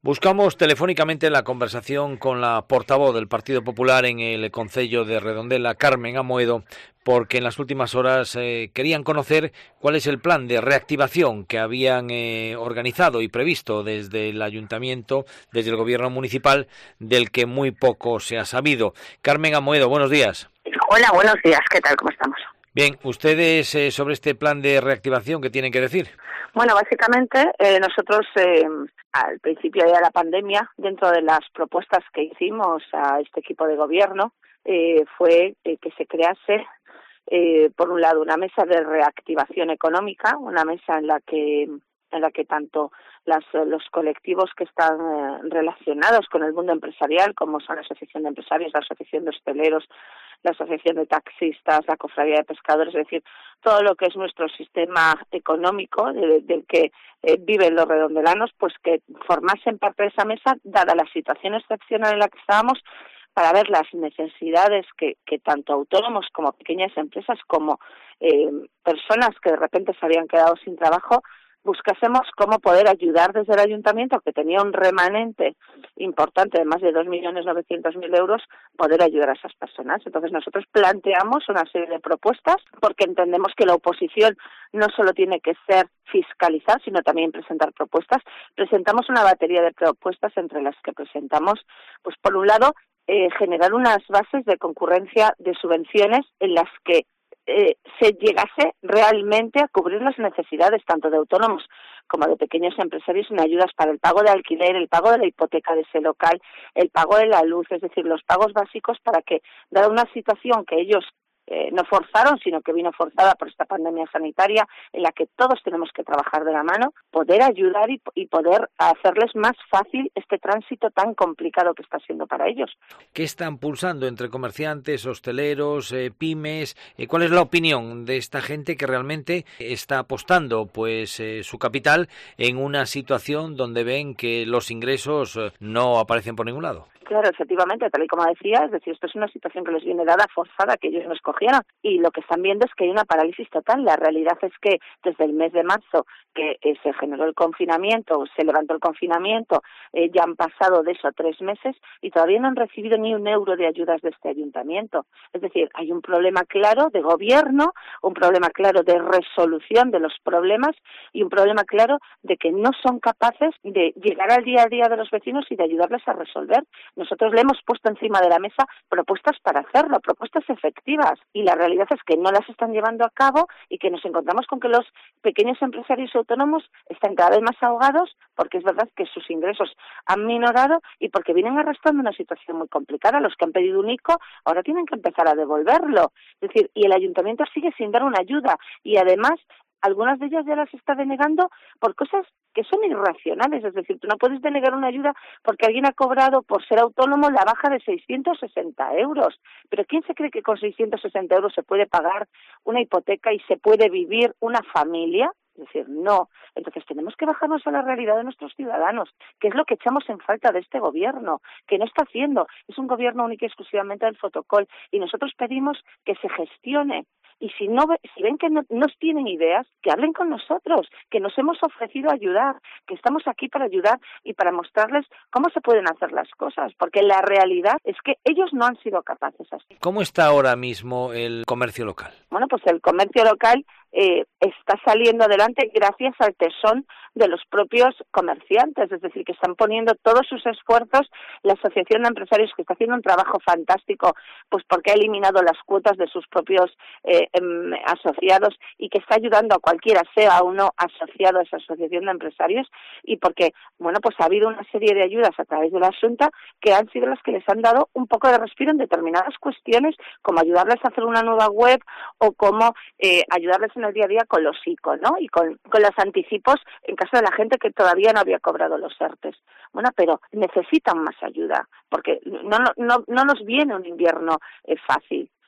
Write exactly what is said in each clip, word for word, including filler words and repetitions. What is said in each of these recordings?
Buscamos telefónicamente la conversación con la portavoz del Partido Popular en el Concello de Redondela, Carmen Amoedo, porque en las últimas horas eh, querían conocer cuál es el plan de reactivación que habían eh, organizado y previsto desde el Ayuntamiento, desde el Gobierno municipal, del que muy poco se ha sabido. Carmen Amoedo, buenos días. Hola, buenos días. ¿Qué tal? ¿Cómo estamos? Bien, ustedes eh, sobre este plan de reactivación, ¿qué tienen que decir? Bueno, básicamente eh, nosotros eh, al principio de la pandemia, dentro de las propuestas que hicimos a este equipo de gobierno, eh, fue eh, que se crease, eh, por un lado, una mesa de reactivación económica, una mesa en la que en la que tanto las, los colectivos que están eh, relacionados con el mundo empresarial, como son la Asociación de Empresarios, la Asociación de Hosteleros, la Asociación de Taxistas, la Cofradía de Pescadores, es decir, todo lo que es nuestro sistema económico de, del que eh, viven los redondelanos, pues que formasen parte de esa mesa, dada la situación excepcional en la que estábamos, para ver las necesidades que, que tanto autónomos como pequeñas empresas, como eh, personas que de repente se habían quedado sin trabajo, buscásemos cómo poder ayudar desde el Ayuntamiento, que tenía un remanente importante de más de dos millones novecientos mil euros, poder ayudar a esas personas. Entonces nosotros planteamos una serie de propuestas, porque entendemos que la oposición no solo tiene que ser fiscalizar, sino también presentar propuestas. Presentamos una batería de propuestas, entre las que presentamos, pues por un lado, eh, generar unas bases de concurrencia de subvenciones en las que Eh, se llegase realmente a cubrir las necesidades tanto de autónomos como de pequeños empresarios en ayudas para el pago de alquiler, el pago de la hipoteca de ese local, el pago de la luz, es decir, los pagos básicos para que, dada una situación que ellos Eh, no forzaron, sino que vino forzada por esta pandemia sanitaria, en la que todos tenemos que trabajar de la mano, poder ayudar y, y poder hacerles más fácil este tránsito tan complicado que está siendo para ellos. ¿Qué están pulsando entre comerciantes, hosteleros, eh, pymes? Eh, ¿Cuál es la opinión de esta gente que realmente está apostando pues eh, su capital en una situación donde ven que los ingresos eh, no aparecen por ningún lado? Claro, efectivamente, tal y como decía, es decir, esto es una situación que les viene dada forzada, que ellos no escogieron, y lo que están viendo es que hay una parálisis total. La realidad es que desde el mes de marzo, que eh, se generó el confinamiento, se levantó el confinamiento, eh, ya han pasado de eso tres meses y todavía no han recibido ni un euro de ayudas de este ayuntamiento. Es decir, hay un problema claro de gobierno, un problema claro de resolución de los problemas y un problema claro de que no son capaces de llegar al día a día de los vecinos y de ayudarles a resolver. Nosotros le hemos puesto encima de la mesa propuestas para hacerlo, propuestas efectivas, y la realidad es que no las están llevando a cabo y que nos encontramos con que los pequeños empresarios autónomos están cada vez más ahogados, porque es verdad que sus ingresos han minorado y porque vienen arrastrando una situación muy complicada. Los que han pedido un ICO ahora tienen que empezar a devolverlo, es decir, y el ayuntamiento sigue sin dar una ayuda, y además algunas de ellas ya las está denegando por cosas que son irracionales, es decir, tú no puedes denegar una ayuda porque alguien ha cobrado por ser autónomo la baja de seiscientos sesenta euros, pero ¿quién se cree que con seiscientos sesenta euros se puede pagar una hipoteca y se puede vivir una familia? Es decir, no. Entonces tenemos que bajarnos a la realidad de nuestros ciudadanos, que es lo que echamos en falta de este gobierno, que no está haciendo. Es un gobierno único y exclusivamente del fotocol, y nosotros pedimos que se gestione. Y si no si ven que no nos tienen ideas, que hablen con nosotros, que nos hemos ofrecido a ayudar, que estamos aquí para ayudar y para mostrarles cómo se pueden hacer las cosas, porque la realidad es que ellos no han sido capaces así. ¿Cómo está ahora mismo el comercio local? Bueno, pues el comercio local eh, está saliendo adelante gracias al tesón de los propios comerciantes, es decir, que están poniendo todos sus esfuerzos. La Asociación de Empresarios, que está haciendo un trabajo fantástico, pues porque ha eliminado las cuotas de sus propios eh, em, asociados, y que está ayudando a cualquiera, sea o no asociado a esa Asociación de Empresarios, y porque, bueno, pues ha habido una serie de ayudas a través de la Xunta que han sido las que les han dado un poco de respiro en determinadas cuestiones, como ayudarles a hacer una nueva web o como eh, ayudarles en el día a día con los ICO, ¿no? Y con, con los anticipos en caso de la gente que todavía no había cobrado los ERTES. Bueno, pero necesitan más ayuda, porque no, no, no, no nos viene un invierno eh, fácil.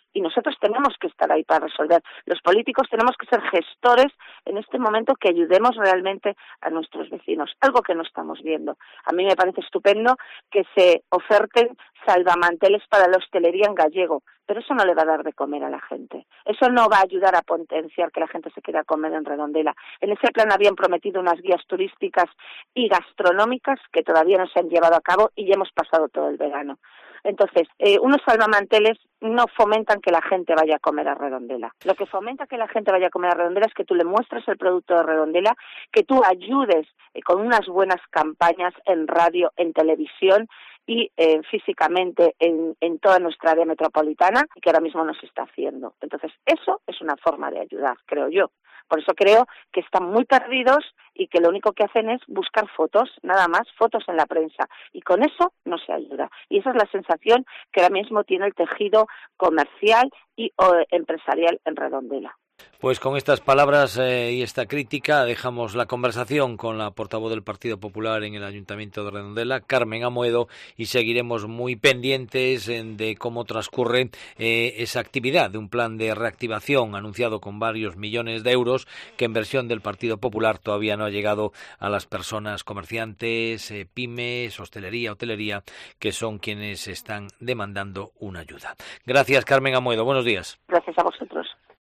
y nosotros tenemos que estar ahí para resolver. Los políticos tenemos que ser gestores en este momento que ayudemos realmente a nuestros vecinos, algo que no estamos viendo. A mí me parece estupendo que se oferten salvamanteles para la hostelería en gallego, pero eso no le va a dar de comer a la gente. Eso no va a ayudar a potenciar que la gente se quiera comer en Redondela. En ese plan habían prometido unas guías turísticas y gastronómicas que todavía no se han llevado a cabo y ya hemos pasado todo el verano. Entonces, eh, unos salvamanteles no fomentan que la gente vaya a comer a Redondela. Lo que fomenta que la gente vaya a comer a Redondela es que tú le muestres el producto de Redondela, que tú ayudes eh, con unas buenas campañas en radio, en televisión y eh, físicamente en, en toda nuestra área metropolitana, que ahora mismo no se está haciendo. Entonces, eso es una forma de ayudar, creo yo. Por eso creo que están muy perdidos y que lo único que hacen es buscar fotos, nada más, fotos en la prensa. Y con eso no se ayuda. Y esa es la sensación que ahora mismo tiene el tejido comercial y o, empresarial en Redondela. Pues con estas palabras eh, y esta crítica dejamos la conversación con la portavoz del Partido Popular en el Ayuntamiento de Redondela, Carmen Amoedo, y seguiremos muy pendientes eh, de cómo transcurre eh, esa actividad de un plan de reactivación anunciado con varios millones de euros que en versión del Partido Popular todavía no ha llegado a las personas comerciantes, eh, pymes, hostelería, hotelería, que son quienes están demandando una ayuda. Gracias, Carmen Amoedo. Buenos días. Gracias a vosotros.